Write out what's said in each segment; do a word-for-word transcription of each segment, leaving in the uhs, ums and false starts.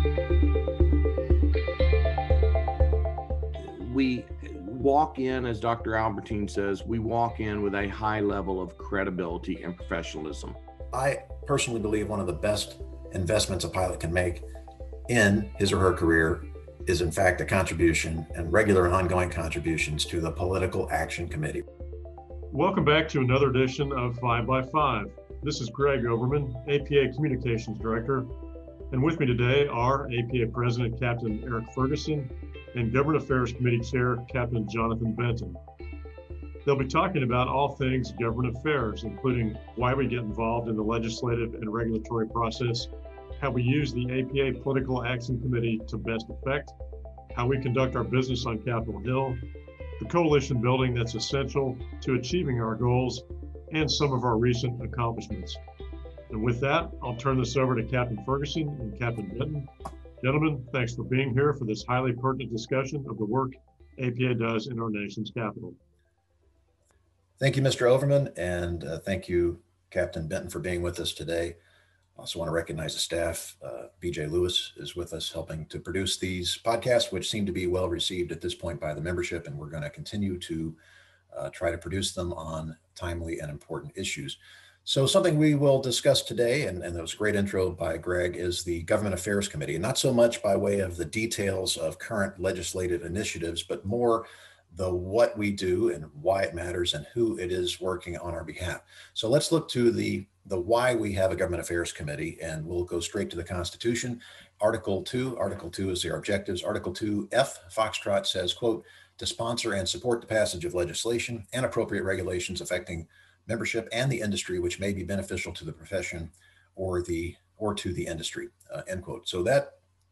We walk in, as Doctor Albertine says, we walk in with a high level of credibility and professionalism. I personally believe one of the best investments a pilot can make in his or her career is in fact a contribution and regular and ongoing contributions to the Political Action Committee. Welcome back to another edition of Five by Five. This is Greg Overman, A P A Communications Director, and with me today are A P A President Captain Eric Ferguson and Government Affairs Committee Chair Captain Jonathan Benton. They'll be talking about all things government affairs, including why we get involved in the legislative and regulatory process, how we use the A P A Political Action Committee to best effect, how we conduct our business on Capitol Hill, the coalition building that's essential to achieving our goals, and some of our recent accomplishments. And with that, I'll turn this over to Captain Ferguson and Captain Benton. Gentlemen, thanks for being here for this highly pertinent discussion of the work A P A does in our nation's capital. Thank you, Mister Overman, and uh, thank you, Captain Benton, for being with us today. I also want to recognize the staff. Uh, B J Lewis is with us helping to produce these podcasts, which seem to be well received at this point by the membership, and we're going to continue to uh, try to produce them on timely and important issues. So something we will discuss today, and, and that was a great intro by Greg, is the Government Affairs Committee, and not so much by way of the details of current legislative initiatives, but more the what we do and why it matters and who it is working on our behalf. So let's look to the, the why we have a Government Affairs Committee, and we'll go straight to the Constitution. Article two, Article two is their objectives. Article two F, Foxtrot says, quote, to sponsor and support the passage of legislation and appropriate regulations affecting membership and the industry which may be beneficial to the profession or the or to the industry, uh, end quote. So that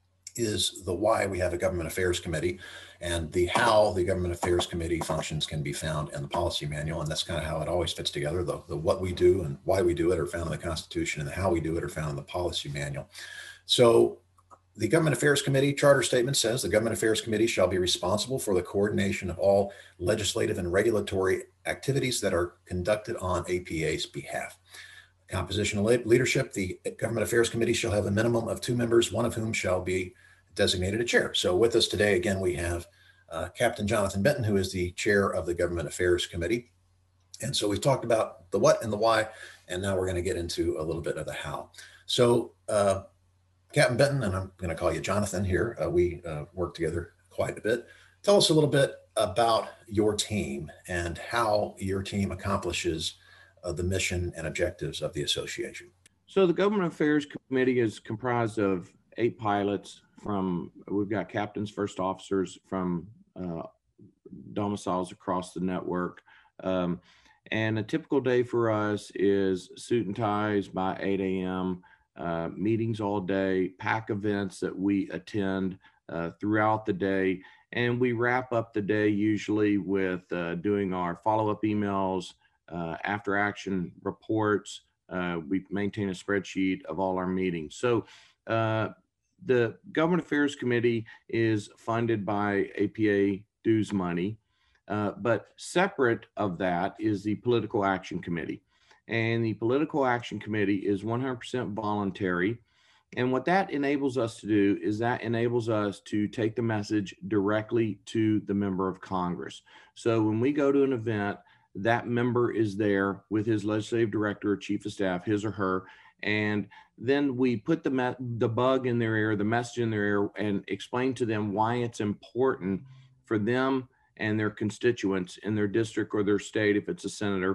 is the why we have a Government Affairs Committee, and the how the Government Affairs Committee functions can be found in the policy manual, and that's kind of how it always fits together. The, the what we do and why we do it are found in the Constitution, and the how we do it are found in the policy manual. So the Government Affairs Committee charter statement says the Government Affairs Committee shall be responsible for the coordination of all legislative and regulatory activities that are conducted on A P A's behalf. Compositional leadership, the Government Affairs Committee shall have a minimum of two members, one of whom shall be designated a chair. So with us today, again, we have uh, Captain Jonathan Benton, who is the chair of the Government Affairs Committee. And so we've talked about the what and the why, and now we're going to get into a little bit of the how. So uh, Captain Benton, and I'm going to call you Jonathan here. Uh, we uh, work together quite a bit. Tell us a little bit about your team and how your team accomplishes uh, the mission and objectives of the association. So the Government Affairs Committee is comprised of eight pilots from, we've got captains, first officers from uh, domiciles across the network. Um, and a typical day for us is suit and ties by eight A M, uh, meetings all day, pack events that we attend uh, throughout the day. And we wrap up the day usually with uh, doing our follow-up emails, uh, after action reports. Uh, we maintain a spreadsheet of all our meetings. So uh, the Government Affairs Committee is funded by A P A dues money, uh, but separate of that is the Political Action Committee. And the Political Action Committee is one hundred percent voluntary. And what that enables us to do is that enables us to take the message directly to the member of Congress. So when we go to an event, that member is there with his legislative director or chief of staff, his or her, and then we put the me- the bug in their ear, the message in their ear, and explain to them why it's important for them and their constituents in their district or their state, if it's a senator,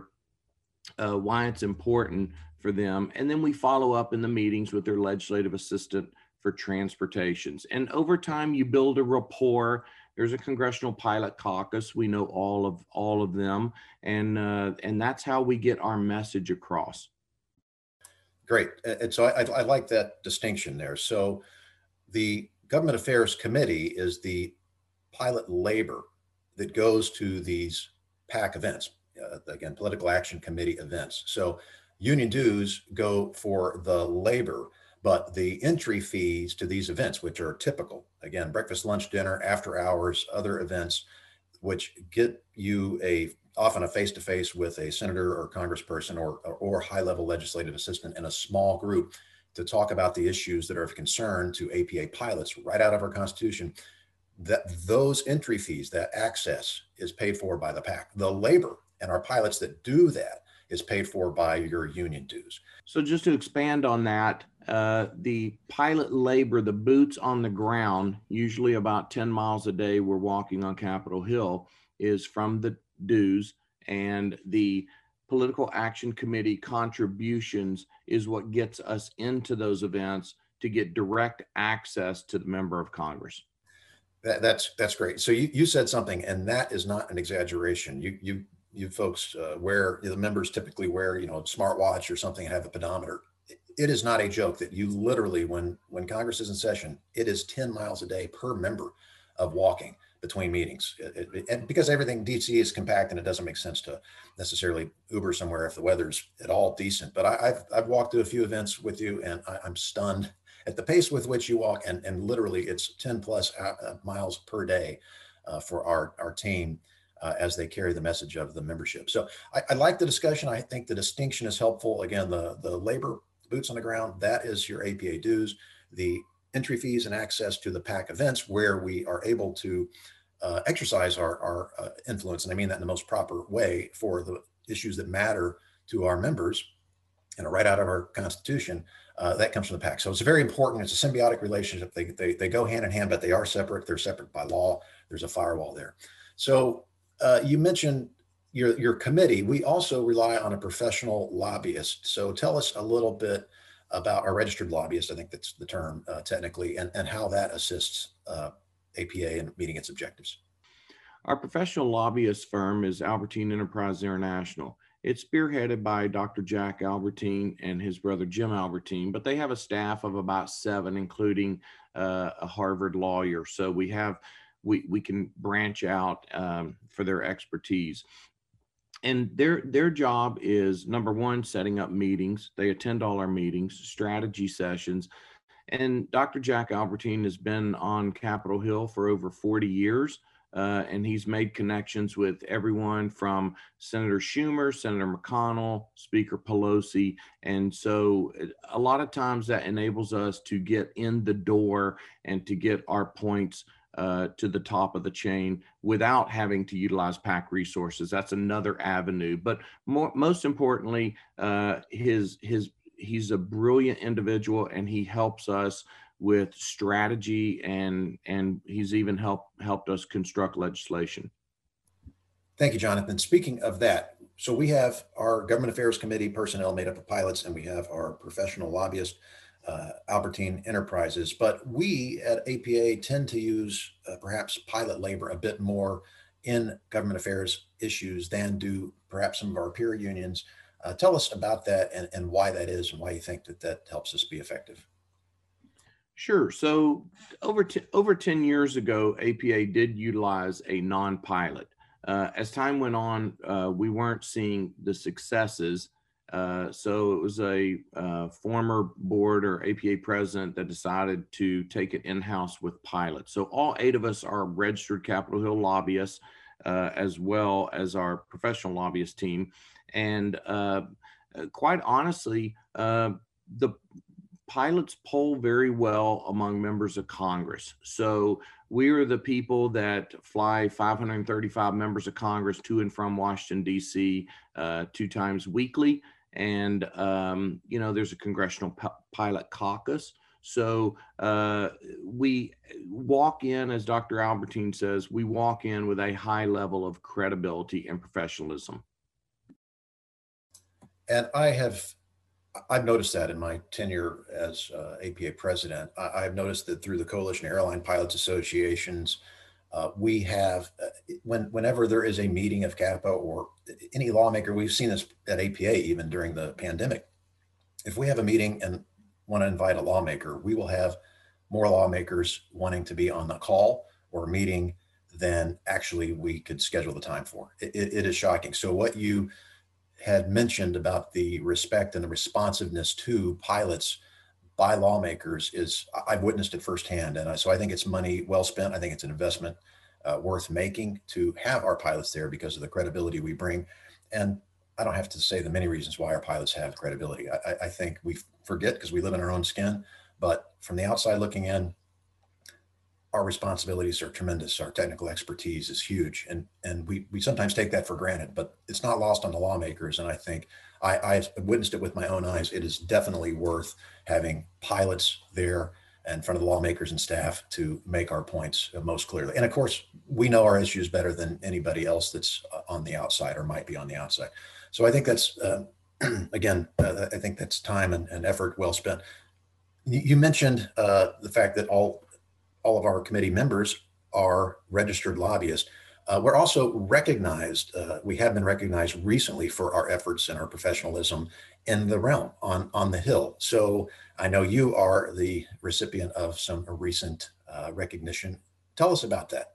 uh, why it's important for them. And then we follow up in the meetings with their legislative assistant for transportations. And over time, you build a rapport. There's a Congressional Pilot Caucus. We know all of all of them. And, uh, and that's how we get our message across. Great. And so I, I like that distinction there. So the Government Affairs Committee is the pilot labor that goes to these PAC events, uh, again, Political Action Committee events. So union dues go for the labor, but the entry fees to these events, which are typical, again, breakfast, lunch, dinner, after hours, other events, which get you a often a face-to-face with a senator or congressperson or, or, or high-level legislative assistant in a small group, to talk about the issues that are of concern to A P A pilots right out of our Constitution, that those entry fees, that access is paid for by the PAC. The labor and our pilots that do that is paid for by your union dues. So just to expand on that, uh, the pilot labor, the boots on the ground, usually about ten miles a day we're walking on Capitol Hill, is from the dues, and the Political Action Committee contributions is what gets us into those events to get direct access to the member of Congress. That, that's that's great. So you, you said something, and that is not an exaggeration. You you you folks uh, wear, the members typically wear, you know, a smartwatch or something and have a pedometer. It is not a joke that you literally, when when Congress is in session, it is ten miles a day per member of walking between meetings. It, it, and because everything D C is compact and it doesn't make sense to necessarily Uber somewhere if the weather's at all decent. But I, I've I've walked to a few events with you, and I, I'm stunned at the pace with which you walk, and, and literally it's ten plus uh, miles per day uh, for our, our team uh, as they carry the message of the membership. So I, I like the discussion. I think the distinction is helpful. Again, the, the labor, boots on the ground, that is your A P A dues, the entry fees and access to the PAC events where we are able to uh, exercise our, our uh, influence. And I mean that in the most proper way for the issues that matter to our members and right out of our Constitution. Uh, that comes from the PAC. So it's very important. It's a symbiotic relationship. They, they, they go hand in hand, but they are separate. They're separate by law. There's a firewall there. So uh, you mentioned your, your committee. We also rely on a professional lobbyist. So tell us a little bit about our registered lobbyist, I think that's the term uh, technically, and, and how that assists uh, A P A in meeting its objectives. Our professional lobbyist firm is Albertine Enterprise International. It's spearheaded by Doctor Jack Albertine and his brother Jim Albertine, but they have a staff of about seven, including uh, a Harvard lawyer. So we have, we, we can branch out um, for their expertise. And their, their job is, number one, setting up meetings. They attend all our meetings, strategy sessions. And Doctor Jack Albertine has been on Capitol Hill for over forty years. Uh, and he's made connections with everyone from Senator Schumer, Senator McConnell, Speaker Pelosi. And so a lot of times that enables us to get in the door and to get our points uh, to the top of the chain without having to utilize PAC resources. That's another avenue. But more, most importantly, uh, his, his, he's a brilliant individual, and he helps us with strategy, and and he's even helped helped us construct legislation. Thank you, Jonathan. Speaking of that, so we have our Government Affairs Committee personnel made up of pilots, and we have our professional lobbyist, uh, Albertine Enterprises. But we at A P A tend to use uh, perhaps pilot labor a bit more in government affairs issues than do perhaps some of our peer unions. Uh, tell us about that, and, and why that is, and why you think that that helps us be effective. Sure. So over, t- over ten years ago, A P A did utilize a non-pilot. Uh, as time went on, uh, we weren't seeing the successes. Uh, so it was a uh, former board or A P A president that decided to take it in-house with pilots. So all eight of us are registered Capitol Hill lobbyists, uh, as well as our professional lobbyist team. And uh, quite honestly, uh, the pilots poll very well among members of Congress. So we are the people that fly five hundred thirty-five members of Congress to and from Washington, D C uh, two times weekly. And, um, you know, there's a congressional p- pilot caucus. So uh, we walk in, as Doctor Albertine says, we walk in with a high level of credibility and professionalism. And I have I've noticed that in my tenure as uh, A P A president. I, I've noticed that through the Coalition of Airline Pilots Associations, uh, we have, uh, when whenever there is a meeting of CAPA or any lawmaker, we've seen this at A P A even during the pandemic. If we have a meeting and want to invite a lawmaker, we will have more lawmakers wanting to be on the call or meeting than actually we could schedule the time for. It, it, it is shocking. So what you had mentioned about the respect and the responsiveness to pilots by lawmakers is, I've witnessed it firsthand. And I, so I think it's money well spent. I think it's an investment uh, worth making to have our pilots there because of the credibility we bring. And I don't have to say the many reasons why our pilots have credibility. I, I think we forget because we live in our own skin, but from the outside looking in, our responsibilities are tremendous. Our technical expertise is huge. And, and we, we sometimes take that for granted, but it's not lost on the lawmakers. And I think I, I've witnessed it with my own eyes. It is definitely worth having pilots there in front of the lawmakers and staff to make our points most clearly. And of course, we know our issues better than anybody else that's on the outside or might be on the outside. So I think that's, uh, again, uh, I think that's time and, and effort well spent. You mentioned uh, the fact that all all of our committee members are registered lobbyists. Uh, we're also recognized, uh, we have been recognized recently for our efforts and our professionalism in the realm on, on the Hill. So I know you are the recipient of some recent uh, recognition. Tell us about that.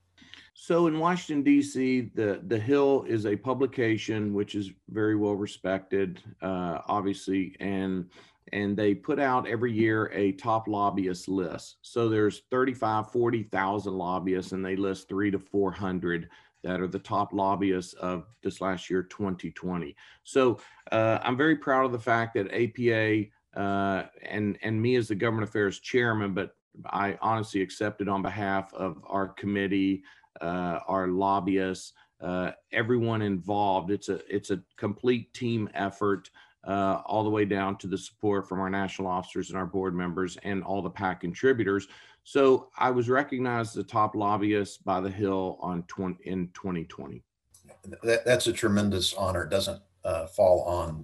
So in Washington, D C, the, the Hill is a publication which is very well respected, uh, obviously, and and they put out every year a top lobbyist list. So there's thirty-five, forty thousand lobbyists, and they list three to four hundred that are the top lobbyists of this last year, twenty twenty. So uh, I'm very proud of the fact that A P A uh, and, and me as the government affairs chairman, but I honestly accepted on behalf of our committee, uh, our lobbyists, uh, everyone involved. It's a, it's a complete team effort. Uh, all the way down to the support from our national officers and our board members and all the PAC contributors. So I was recognized as a top lobbyist by the Hill on twenty, in twenty twenty. That, that's a tremendous honor. It doesn't uh, fall on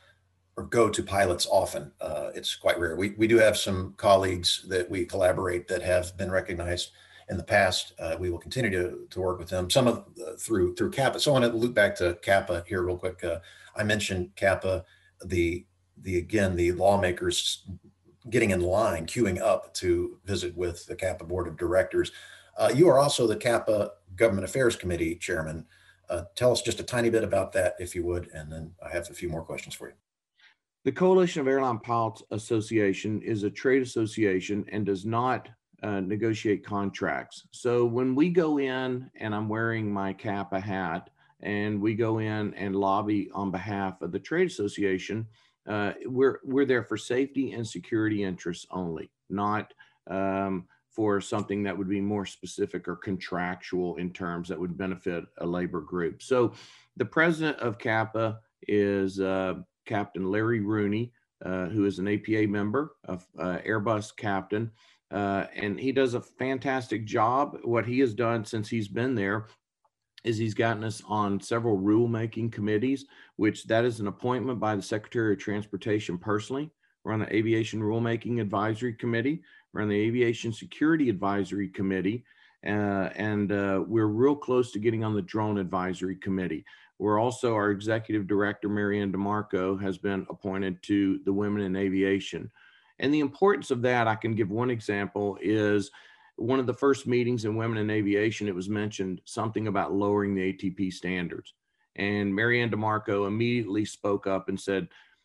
or go to pilots often. Uh, it's quite rare. We, we do have some colleagues that we collaborate that have been recognized in the past. Uh, we will continue to, to work with them, some of uh, through through CAPA. So I want to loop back to CAPA here real quick. Uh, I mentioned CAPA. The, the again, the lawmakers getting in line, queuing up to visit with the CAPA board of directors. Uh, you are also the CAPA Government Affairs Committee chairman. Uh, tell us just a tiny bit about that, if you would, and then I have a few more questions for you. The Coalition of Airline Pilots Association is a trade association and does not uh, negotiate contracts. So when we go in, and I'm wearing my CAPA hat, and we go in and lobby on behalf of the trade association, uh, we're we're there for safety and security interests only, not um, for something that would be more specific or contractual in terms that would benefit a labor group. So the president of CAPA is uh, Captain Larry Rooney, uh, who is an A P A member, of uh, Airbus captain, uh, and he does a fantastic job. What he has done since he's been there is he's gotten us on several rulemaking committees, which that is an appointment by the Secretary of Transportation personally. We're on the Aviation Rulemaking Advisory Committee. We're on the Aviation Security Advisory Committee. Uh, and uh, we're real close to getting on the Drone Advisory Committee. We're also, our Executive Director, Marianne DeMarco, has been appointed to the Women in Aviation. And the importance of that, I can give one example, is one of the first meetings in Women in Aviation, it was mentioned something about lowering the A T P standards. And Marianne DeMarco immediately spoke up and said,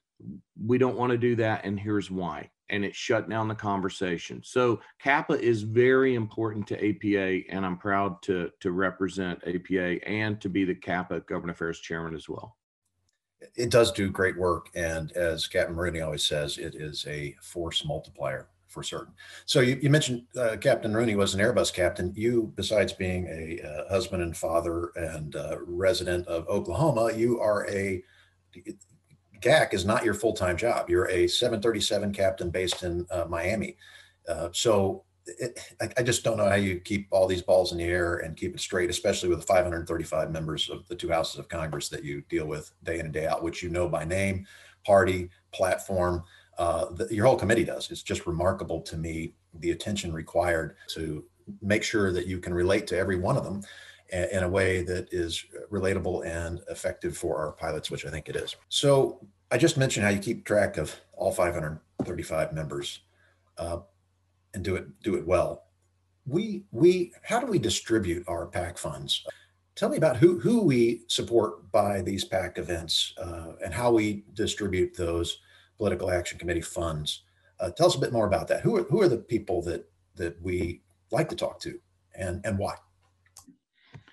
we don't want to do that, and here's why. And it shut down the conversation. So CAPA is very important to A P A, and I'm proud to, to represent A P A and to be the CAPA Government Affairs Chairman as well. It does do great work. And as Captain Rooney always says, it is a force multiplier for certain. So you, you mentioned uh, Captain Rooney was an Airbus captain. You, besides being a uh, husband and father and uh, resident of Oklahoma, you are a, G A C is not your full-time job. You're a seven thirty-seven captain based in uh, Miami. Uh, so it, I, I just don't know how you keep all these balls in the air and keep it straight, especially with the five hundred thirty-five members of the two houses of Congress that you deal with day in and day out, which you know by name, party, platform. Uh, the, your whole committee does. It's just remarkable to me, the attention required to make sure that you can relate to every one of them in, in a way that is relatable and effective for our pilots, which I think it is. So I just mentioned how you keep track of all five hundred thirty-five members uh, and do it do it well. We we how do we distribute our PAC funds? Tell me about who who we support by these PAC events uh, and how we distribute those Political Action Committee funds. Uh, tell us a bit more about that. Who are, who are the people that that we like to talk to, and, and why?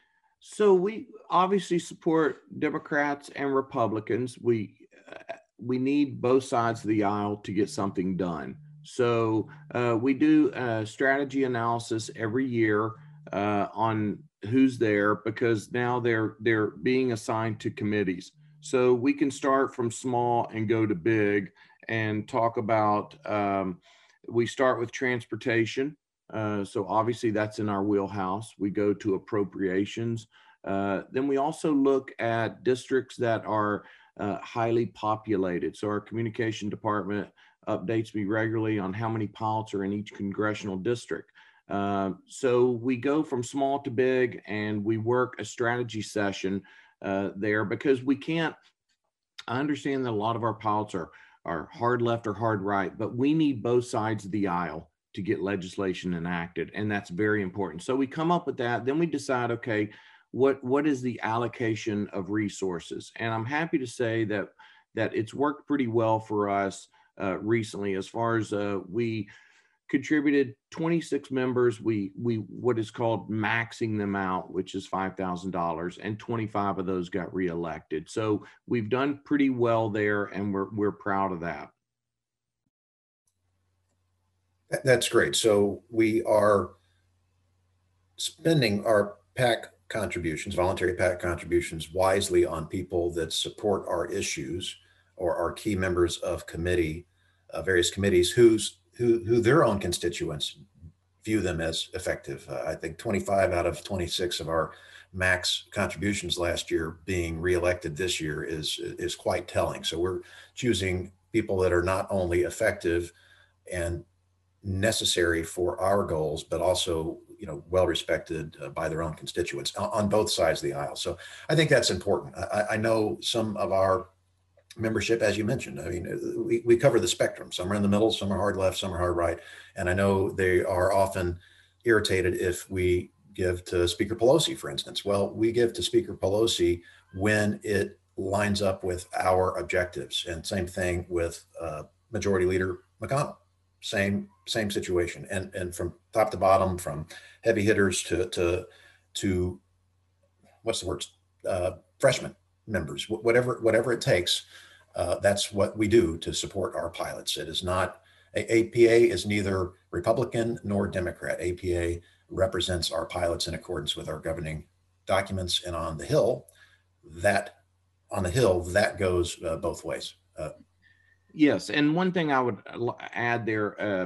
So we obviously support Democrats and Republicans. We uh, we need both sides of the aisle to get something done. So uh, we do a strategy analysis every year uh, on who's there, because now they're they're being assigned to committees. So we can start from small and go to big and talk about. Um, we start with transportation. Uh, so obviously that's in our wheelhouse. We go to appropriations. Uh, then we also look at districts that are uh, highly populated. So our communication department updates me regularly on how many pilots are in each congressional district. Uh, so we go from small to big, and we work a strategy session uh, there, because we can't, I understand that a lot of our pilots are, are hard left or hard right, but we need both sides of the aisle to get legislation enacted. And that's very important. So we come up with that. Then we decide, okay, what, what is the allocation of resources? And I'm happy to say that, that it's worked pretty well for us uh, recently, as far as uh, we contributed twenty-six members. We, we, what is called maxing them out, which is five thousand dollars, and twenty-five of those got reelected. So we've done pretty well there, and we're, we're proud of that. That's great. So we are spending our PAC contributions, voluntary PAC contributions, wisely on people that support our issues or are key members of committee, uh, various committees whose who who their own constituents view them as effective. Uh, I think twenty-five out of twenty-six of our max contributions last year being reelected this year is is quite telling. So we're choosing people that are not only effective and necessary for our goals, but also, you know, well respected uh, by their own constituents on, on both sides of the aisle. So I think that's important. I, I know some of our membership, as you mentioned, I mean, we, we cover the spectrum. Some are in the middle, some are hard left, some are hard right. And I know they are often irritated if we give to Speaker Pelosi, for instance. Well, we give to Speaker Pelosi when it lines up with our objectives. And same thing with uh, Majority Leader McConnell. Same same situation, and and from top to bottom, from heavy hitters to to to what's the word, uh, freshman members, whatever whatever it takes. Uh, that's what we do to support our pilots. It is not A P A is neither Republican nor Democrat. A P A represents our pilots in accordance with our governing documents, and on the Hill, that on the Hill that goes uh, both ways. Uh, Yes, and one thing I would add there, uh,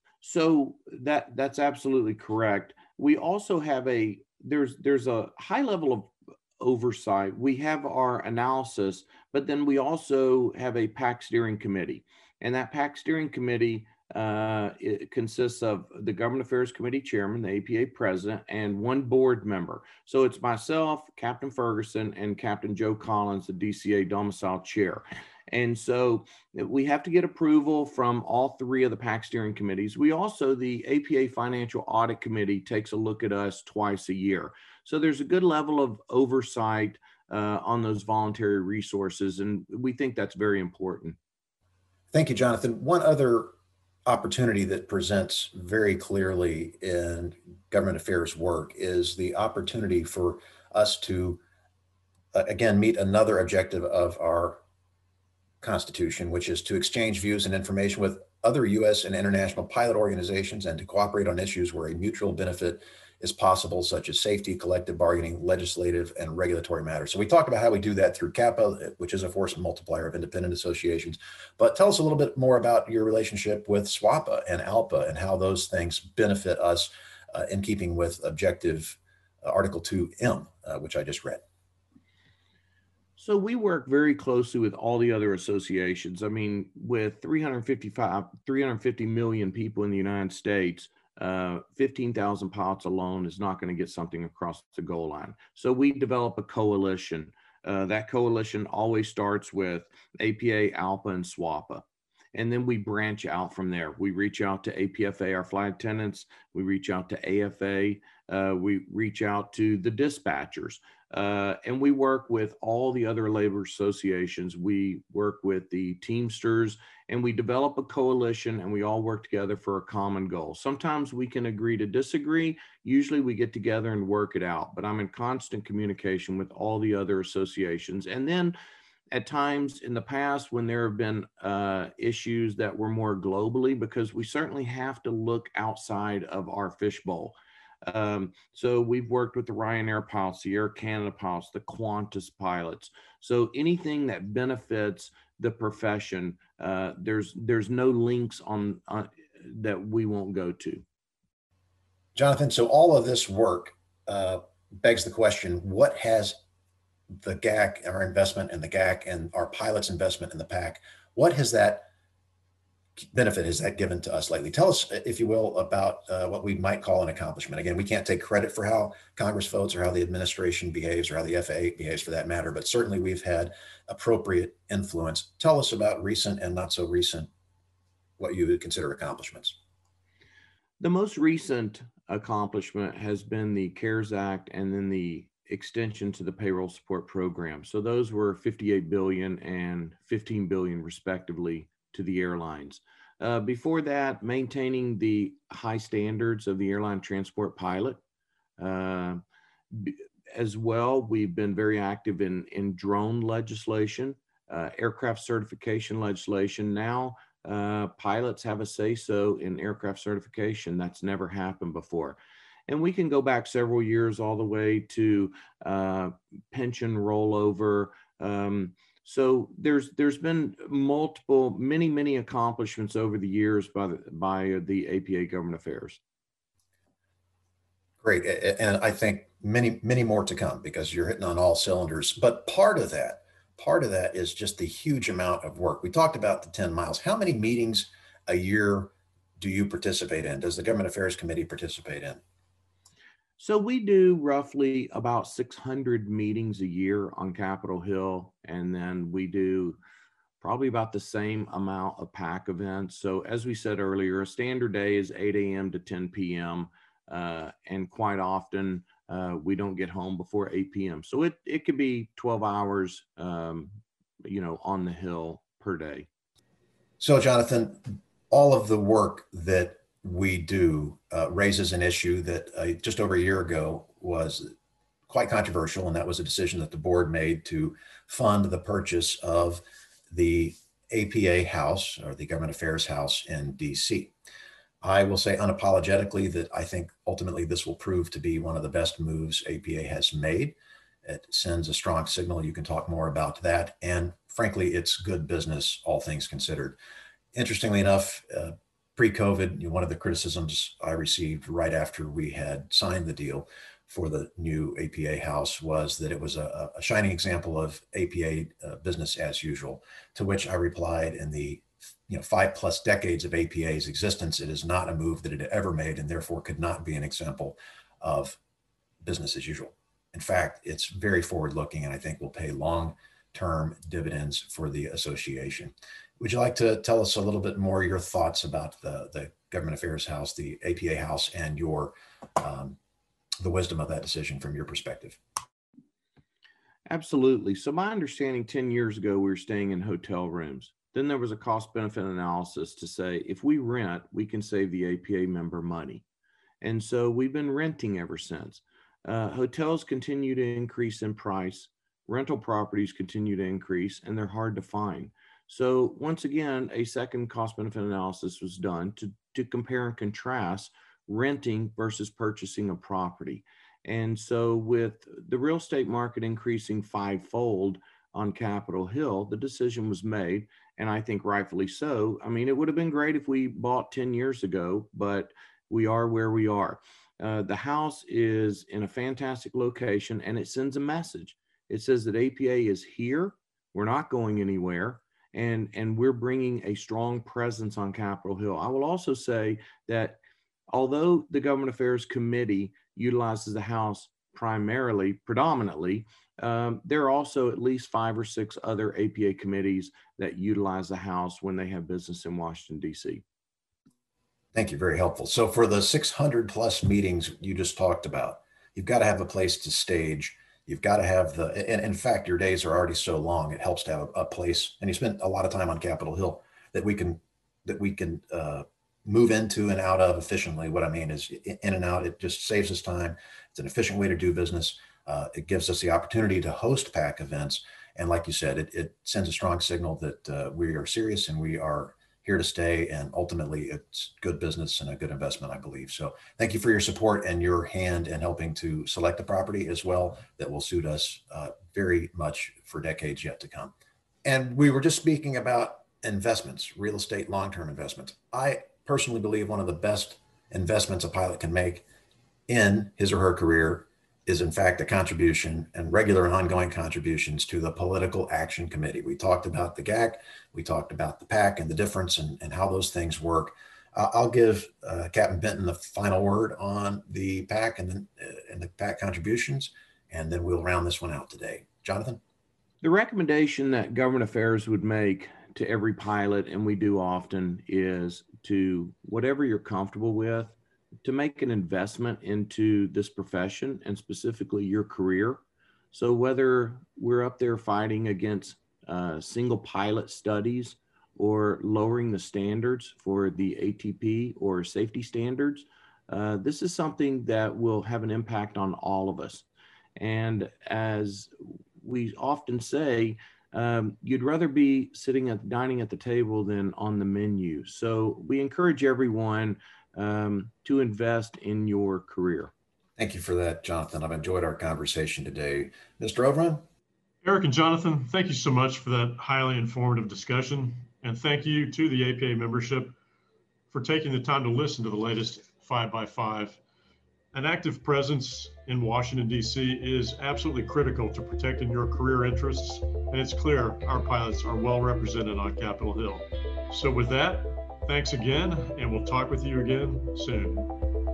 so that that's absolutely correct. We also have a there's there's a high level of oversight. We have our analysis, but then we also have a PAC steering committee, and that PAC steering committee uh, it consists of the Government Affairs Committee chairman, the A P A president, and one board member. So it's myself, Captain Ferguson, and Captain Joe Collins, the D C A domicile chair. And so we have to get approval from all three of the PAC steering committees. We also, the A P A Financial Audit Committee takes a look at us twice a year. So there's a good level of oversight uh, on those voluntary resources, and we think that's very important. Thank you, Jonathan. One other opportunity that presents very clearly in government affairs work is the opportunity for us to, uh, again, meet another objective of our Constitution, which is to exchange views and information with other U S and international pilot organizations and to cooperate on issues where a mutual benefit is possible, such as safety, collective bargaining, legislative, and regulatory matters. So we talked about how we do that through CAPA, which is a force multiplier of independent associations. But tell us a little bit more about your relationship with SWAPA and ALPA and how those things benefit us uh, in keeping with objective uh, Article two M, uh, which I just read. So we work very closely with all the other associations. I mean, with three hundred fifty-five, three hundred fifty million people in the United States, uh, fifteen thousand pilots alone is not going to get something across the goal line. So we develop a coalition. Uh, that coalition always starts with A P A, ALPA, and SWAPA. And then we branch out from there. We reach out to A P F A, our flight attendants. We reach out to A F A. Uh, we reach out to the dispatchers. Uh, and we work with all the other labor associations. We work with the Teamsters, and we develop a coalition, and we all work together for a common goal. Sometimes we can agree to disagree. Usually we get together and work it out, but I'm in constant communication with all the other associations. And then at times in the past, when there have been uh, issues that were more globally, because we certainly have to look outside of our fishbowl. Um, so we've worked with the Ryanair pilots, the Air Canada pilots, the Qantas pilots. So anything that benefits the profession, uh, there's there's no links on, on that we won't go to. Jonathan, so all of this work uh, begs the question, what has the G A C, our investment in the G A C, and our pilots' investment in the PAC, what has that benefit has that given to us lately? Tell us, if you will, about uh, what we might call an accomplishment. Again, we can't take credit for how Congress votes or how the administration behaves or how the F A A behaves for that matter, but certainly we've had appropriate influence. Tell us about recent and not so recent, what you would consider accomplishments. The most recent accomplishment has been the CARES Act and then the extension to the payroll support program. So those were fifty-eight billion dollars and fifteen billion dollars respectively to the airlines. Uh, before that, maintaining the high standards of the airline transport pilot. Uh, as well, we've been very active in, in drone legislation, uh, aircraft certification legislation. Now, uh, pilots have a say-so in aircraft certification. That's never happened before. And we can go back several years all the way to uh, pension rollover. Um, So there's there's been multiple, many, many accomplishments over the years by the, by the A P A Government Affairs. Great. And I think many, many more to come because you're hitting on all cylinders. But part of that, part of that is just the huge amount of work. We talked about the ten miles. How many meetings a year do you participate in? Does the Government Affairs Committee participate in? So we do roughly about six hundred meetings a year on Capitol Hill, and then we do probably about the same amount of PAC events. So as we said earlier, a standard day is eight A M to ten P M, uh, and quite often uh, we don't get home before eight P M So it, it could be twelve hours, um, you know, on the Hill per day. So Jonathan, all of the work that we do uh, raises an issue that uh, just over a year ago was quite controversial, and that was a decision that the board made to fund the purchase of the A P A House, or the Government Affairs House in D C. I will say unapologetically that I think ultimately this will prove to be one of the best moves A P A has made. It sends a strong signal. You can talk more about that. And frankly, it's good business, all things considered. Interestingly enough, uh, pre-COVID, you know, one of the criticisms I received right after we had signed the deal for the new A P A House was that it was a, a shining example of A P A uh, business as usual, to which I replied, in the you know five plus decades of A P A's existence, it is not a move that it had ever made and therefore could not be an example of business as usual. In fact, it's very forward-looking and I think will pay long-term dividends for the association. Would you like to tell us a little bit more your thoughts about the, the Government Affairs House, the A P A House, and your um, the wisdom of that decision from your perspective? Absolutely. So my understanding, ten years ago, we were staying in hotel rooms. Then there was a cost benefit analysis to say, if we rent, we can save the A P A member money. And so we've been renting ever since. Uh, hotels continue to increase in price. Rental properties continue to increase, and they're hard to find. So once again, a second cost benefit analysis was done to, to compare and contrast renting versus purchasing a property. And so with the real estate market increasing fivefold on Capitol Hill, the decision was made, and I think rightfully so. I mean, it would have been great if we bought ten years ago, but we are where we are. Uh, the house is in a fantastic location, and it sends a message. It says that A P A is here. We're not going anywhere. And, and we're bringing a strong presence on Capitol Hill. I will also say that although the Government Affairs Committee utilizes the House primarily, predominantly, um, there are also at least five or six other A P A committees that utilize the House when they have business in Washington, D C. Thank you. Very helpful. So for the six hundred plus meetings you just talked about, you've got to have a place to stage You've got to have the, and in fact, your days are already so long. It helps to have a, a place, and you spend a lot of time on Capitol Hill that we can, that we can uh, move into and out of efficiently. What I mean is in and out, it just saves us time. It's an efficient way to do business. Uh, it gives us the opportunity to host PAC events. And like you said, it, it sends a strong signal that uh, we are serious and we are here to stay. And ultimately, it's good business and a good investment, I believe. So thank you for your support and your hand in helping to select a property as well that will suit us uh, very much for decades yet to come. And we were just speaking about investments, real estate, long-term investments. I personally believe one of the best investments a pilot can make in his or her career is in fact a contribution and regular and ongoing contributions to the Political Action Committee. We talked about the G A C, we talked about the PAC and the difference and, and how those things work. Uh, I'll give uh, Captain Benton the final word on the PAC and, then, uh, and the PAC contributions, and then we'll round this one out today. Jonathan? The recommendation that Government Affairs would make to every pilot, and we do often, is to whatever you're comfortable with, to make an investment into this profession and specifically your career. So whether we're up there fighting against uh, single pilot studies or lowering the standards for the A T P or safety standards, uh, this is something that will have an impact on all of us. And as we often say, um, you'd rather be sitting at dining at the table than on the menu. So we encourage everyone um, to invest in your career. Thank you for that, Jonathan. I've enjoyed our conversation today. Mister Overman? Eric and Jonathan, thank you so much for that highly informative discussion. And thank you to the A P A membership for taking the time to listen to the latest five by five. An active presence in Washington, D C is absolutely critical to protecting your career interests. And it's clear our pilots are well represented on Capitol Hill. So with that, thanks again, and we'll talk with you again soon.